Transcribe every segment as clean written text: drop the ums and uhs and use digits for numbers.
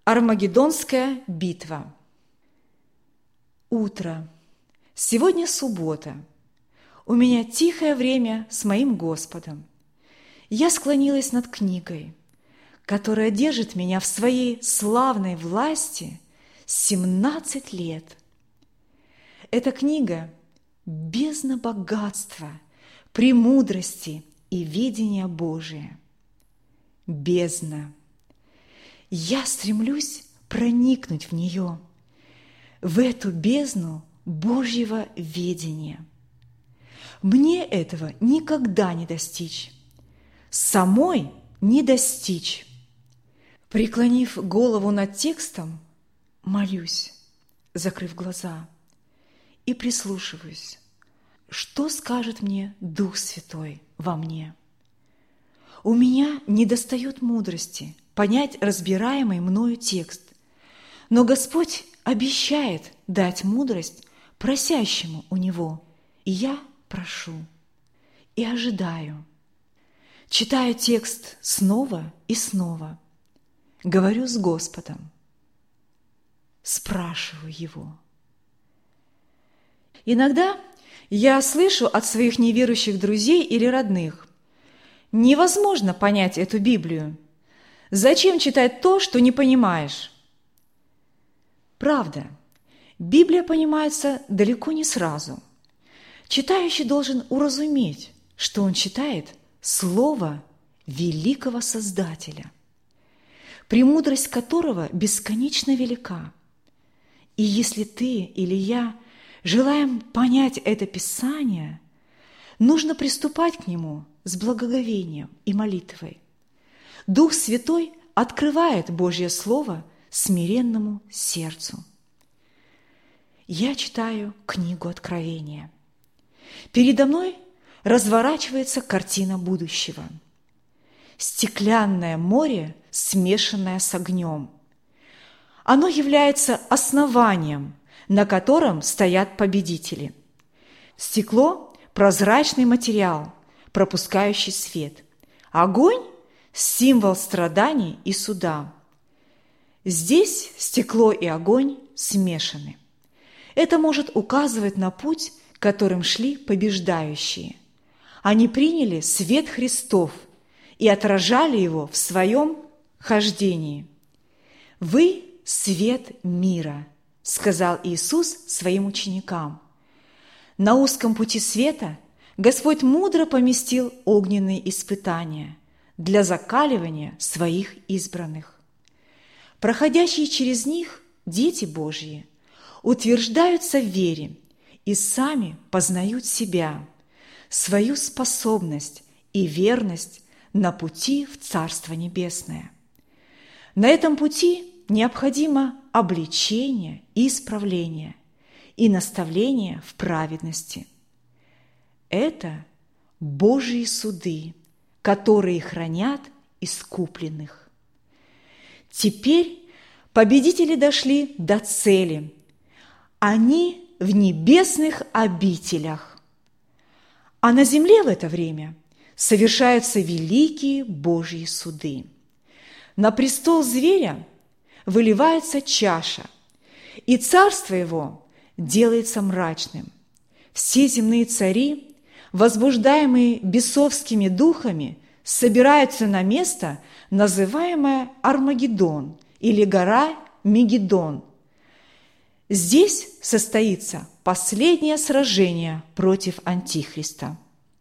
Армагеддонская битва. Утро. Сегодня суббота. У меня тихое время с моим Господом. Я склонилась над книгой, которая держит меня в своей славной власти 17 лет. Эта книга – бездна богатства, премудрости и видения Божия. Бездна. Я стремлюсь проникнуть в нее, в эту бездну Божьего ведения. Мне этого никогда не достичь, самой не достичь. Преклонив голову над текстом, молюсь, закрыв глаза, и прислушиваюсь, что скажет мне Дух Святой во мне. У меня недостает мудрости понять разбираемый мною текст, но Господь обещает дать мудрость просящему у Него, и я прошу и ожидаю. Читаю текст снова и снова, говорю с Господом, спрашиваю Его. Иногда я слышу от своих неверующих друзей или родных: невозможно понять эту Библию. Зачем читать то, что не понимаешь? Правда, Библия понимается далеко не сразу. Читающий должен уразуметь, что он читает Слово великого Создателя, премудрость которого бесконечно велика. И если ты или я желаем понять это Писание, нужно приступать к нему с благоговением и молитвой. Дух Святой открывает Божье Слово смиренному сердцу. Я читаю книгу Откровения. Передо мной разворачивается картина будущего. Стеклянное море, смешанное с огнем. Оно является основанием, на котором стоят победители. Стекло – прозрачный материал, пропускающий свет. Огонь – символ страданий и суда. Здесь стекло и огонь смешаны. Это может указывать на путь, которым шли побеждающие. Они приняли свет Христов и отражали его в своем хождении. «Вы – свет мира», – сказал Иисус своим ученикам. На узком пути света Господь мудро поместил огненные испытания для закаливания своих избранных. Проходящие через них дети Божьи утверждаются в вере и сами познают себя, свою способность и верность на пути в Царство Небесное. На этом пути необходимо обличение и исправление и наставление в праведности. Это Божьи суды, которые хранят искупленных. Теперь победители дошли до цели. Они в небесных обителях. А на земле в это время совершаются великие Божьи суды. На престол зверя выливается чаша, и царство его делается мрачным. Все земные цари, возбуждаемые бесовскими духами, собираются на место, называемое Армагеддон или гора Мегиддон. Здесь состоится последнее сражение против Антихриста.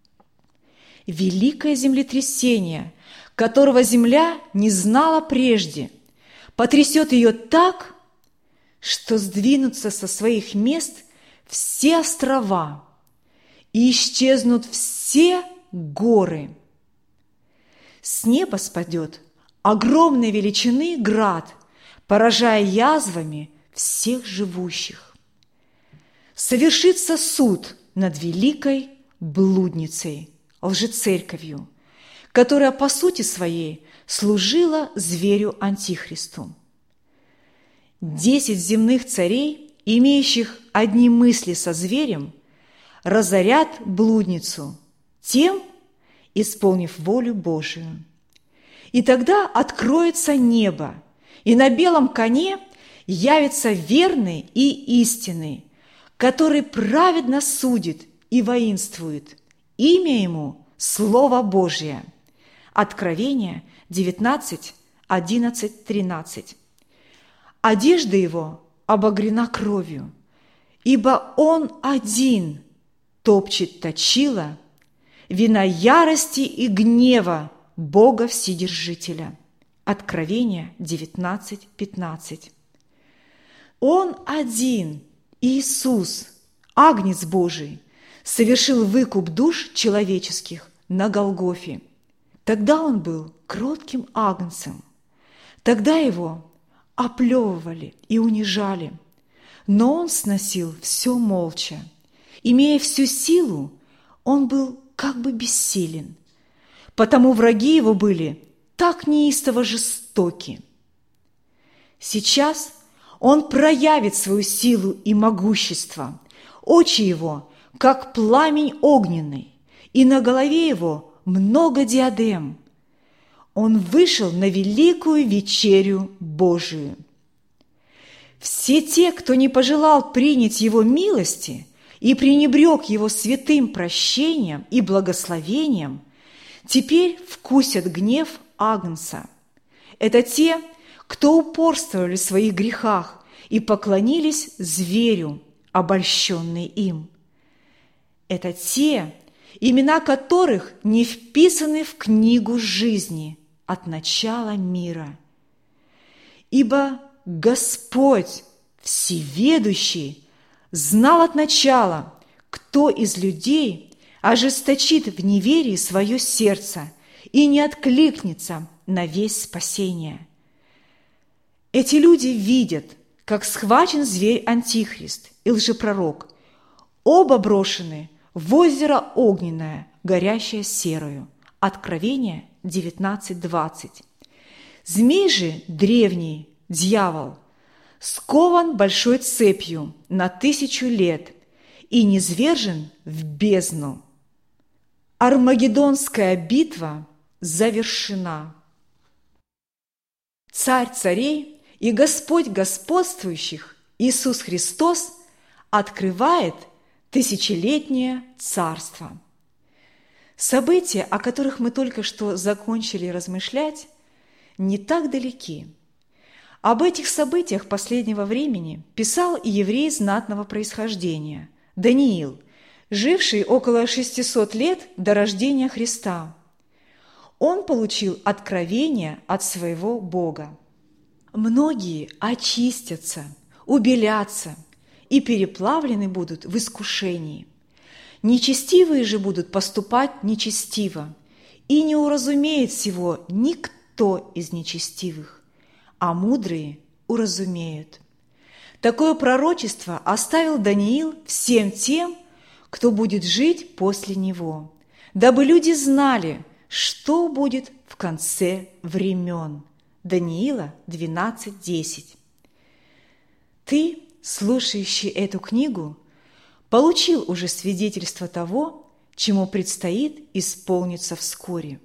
Великое землетрясение, которого земля не знала прежде, потрясет ее так, что сдвинутся со своих мест все острова и исчезнут все горы. С неба спадет огромной величины град, поражая язвами всех живущих. Совершится суд над великой блудницей, лжецерковью, которая по сути своей служила зверю Антихристу. 10 земных царей, имеющих одни мысли со зверем, разорят блудницу, тем исполнив волю Божию. И тогда откроется небо, И на белом коне явится верный и истинный, который праведно судит и воинствует. Имя ему – Слово Божие». Откровение 19, 11, 13. «Одежда его обогрена кровью, ибо он один топчет точила вина ярости и гнева Бога Вседержителя». Откровение 19, 15. Он один, Иисус, Агнец Божий, совершил выкуп душ человеческих на Голгофе. Тогда он был кротким агнцем. Тогда его оплевывали и унижали, но он сносил все молча. Имея всю силу, он был как бы бессилен, потому враги его были так неистово жестоки. Сейчас он проявит свою силу и могущество. Очи его, как пламень огненный, и на голове его много диадем. Он вышел на великую вечерю Божию. Все те, кто не пожелал принять его милости и пренебрег его святым прощением и благословением, теперь вкусят гнев Агнца. Это те, кто упорствовали в своих грехах и поклонились зверю, обольщенный им. Это те, имена которых не вписаны в книгу жизни от начала мира. Ибо Господь Всеведущий знал от начала, кто из людей ожесточит в неверии свое сердце и не откликнется на весть спасения. Эти люди видят, как схвачен зверь Антихрист и лжепророк, оба брошены в озеро огненное, горящее серою. Откровение 19:20. Змей же древний, дьявол, скован большой цепью на 1000 лет и низвержен в бездну. Армагеддонская битва завершена. Царь царей и Господь господствующих Иисус Христос открывает тысячелетнее царство. События, о которых мы только что закончили размышлять, не так далеки. Об этих событиях последнего времени писал и еврей знатного происхождения Даниил, живший около 600 лет до рождения Христа. Он получил откровение от своего Бога. Многие очистятся, убелятся и переплавлены будут в искушении. Нечестивые же будут поступать нечестиво, и не уразумеет всего никто из нечестивых, а мудрые уразумеют. Такое пророчество оставил Даниил всем тем, кто будет жить после него, дабы люди знали, что будет в конце времен. Даниила 12:10. Ты, слушающий эту книгу, получил уже свидетельство того, чему предстоит исполниться вскоре.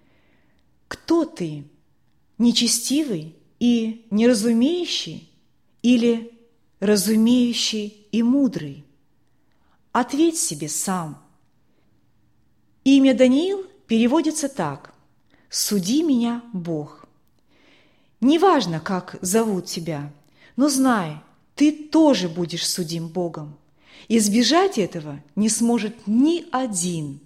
Кто ты, нечестивый и неразумеющий или разумеющий и мудрый? Ответь себе сам. Имя Даниил переводится так: «Суди меня, Бог». Неважно, как зовут тебя, но знай, ты тоже будешь судим Богом. Избежать этого не сможет ни один.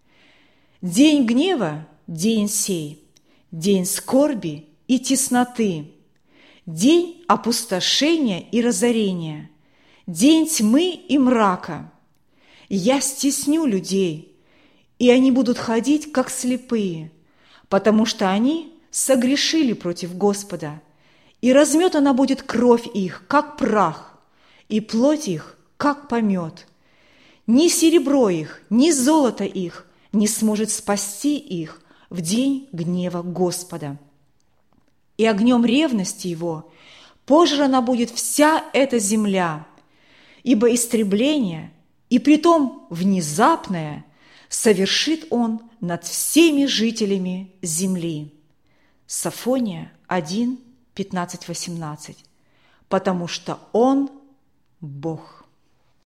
День гнева – день сей, день скорби и тесноты, день опустошения и разорения, день тьмы и мрака. Я стесню людей, и они будут ходить, как слепые, потому что они согрешили против Господа, и разметана будет кровь их, как прах, и плоть их, как помет. Ни серебро их, ни золото их не сможет спасти их в день гнева Господа. И огнем ревности его пожрана будет вся эта земля, ибо истребление, и притом внезапное, совершит он над всеми жителями земли. Софония 1, 15:18. Потому что Он – Бог.